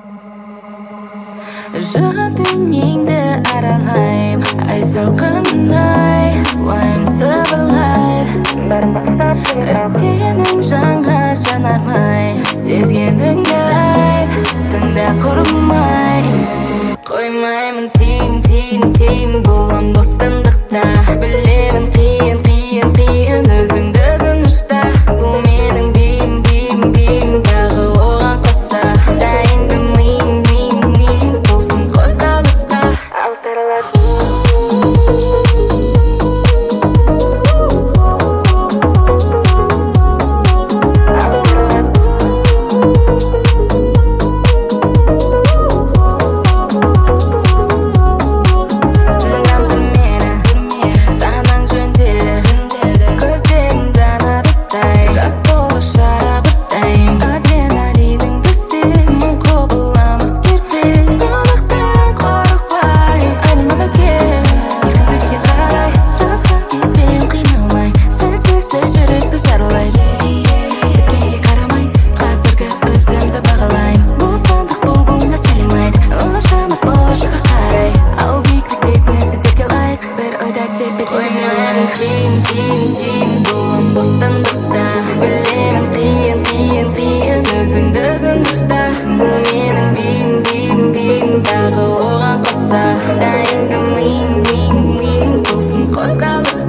жан дүниеңді аралайм, ай салқынай уайым сыбырлайды. Сенің жанға жанармай, сезгеніңді айт, тыңда құрмай. Қоймаймын тиім болам бостандықта. Білемін қиын өзіңді тынышта. Бұл менің бейім тағы оған қоса. Дайындым миң болсын қозғалысқа. Тиім болам бостандықта. Білемін қиын өзіңді тынышта. Бұл менің бейім тағы оған қоса. Дайындым миң болсын қозғалыс.